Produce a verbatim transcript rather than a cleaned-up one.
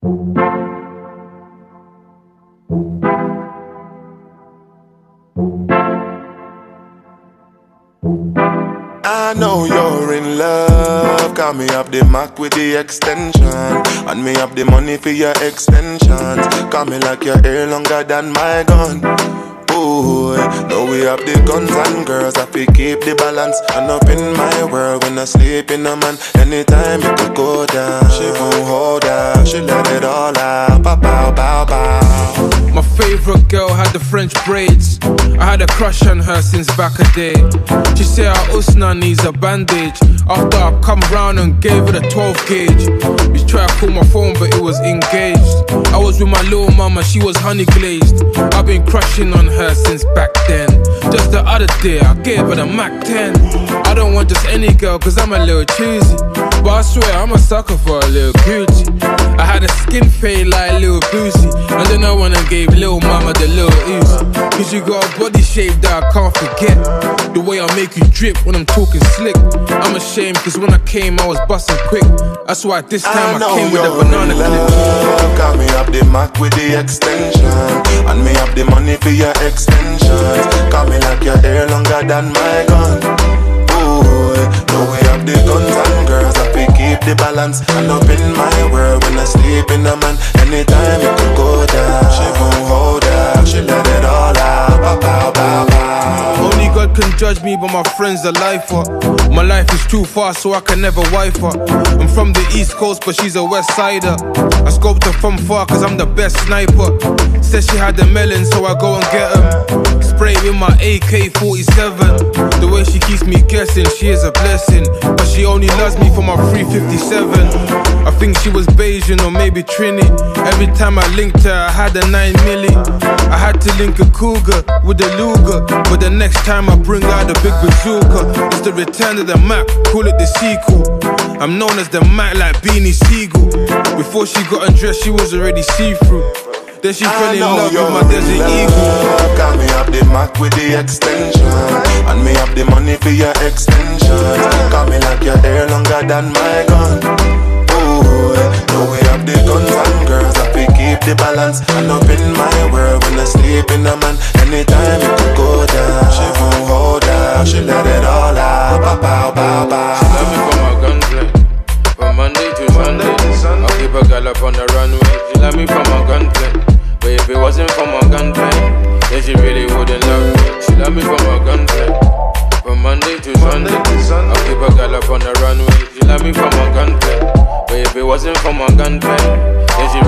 I know you're in love, call me up the Mac with the extension, and me up the money for your extensions. Call me like your hair longer than my gun. Ooh, now we have the guns and girls, I fi keep the balance. And up in my world when I sleep in a man, anytime it could go down, she won't hold out, she let it all out. Bow, bow, bow, bow. My favorite girl had the French braids. I had a crush on her since back a day. She said her usna needs a bandage. After I come round and gave her the twelve gauge. We tried to call my phone but it was engaged. I was with my little mama, she was honey glazed. I've been crushing on her since back then. Just the other day I gave her the Mac ten. I don't want just any girl cause I'm a little choosy, but I swear I'm a sucker for a little Gucci. I had a skin fade like Lil Boosie, and then I went and gave Lil Mama the Lil Uzi. Cause you got a body shape that I can't forget. The way I make you drip when I'm talking slick. I'm ashamed cause when I came I was busting quick. That's why this time I, I came with a banana clip. Call me up the Mac with the extension, and me up the money for your extensions. Call me like your hair longer than my gun. Ooh, now we have the guns and girls, I fi keep the balance. And up in my world when I sleep in a man, anytime it could go down, she won't hold out, she let it all out. Bow, bow, bow, bow. Only God can judge me, but my friends are lifer. My life is too fast, so I can never wife her. I'm from the East Coast, but she's a West Sider. I scoped her from far, cause I'm the best sniper. Said she had the melon, so I go and get them. Spray with my A K forty-seven. The way she keeps me guessing, she is a blessing. But she only loves me for my three fifty-seven. I think she was Bayesian or maybe Trini. Every time I linked her, I had a nine milli. I had to link a cougar with a Luger, but the next time I bring out the big bazooka. It's the return of the Mac, call it the sequel. I'm known as the Mac like Beanie Siegel. Before she got undressed, she was already see-through. Then she fell in love with my Desert Eagle. Call me up the Mac with the extension, and me up the money for your extensions. Call me like your hair longer than my gun. Ooh, now we have the guns and girls, I fi keep the balance. And up in my world when I sleep in a man, anytime it could go down, she won't hold out, she let it all out. Bow, bow, bow, bow. She love me for my gunplay, from Monday to Sunday. I'll keep a girl up on the runway. She love me for my gunplay, but if it wasn't for my gunplay, then she really wouldn't love me. She love me for my gunplay, from Monday to Sunday. I'll keep a girl up on the runway. She love me for my gunplay, but if it wasn't for my gunplay, then she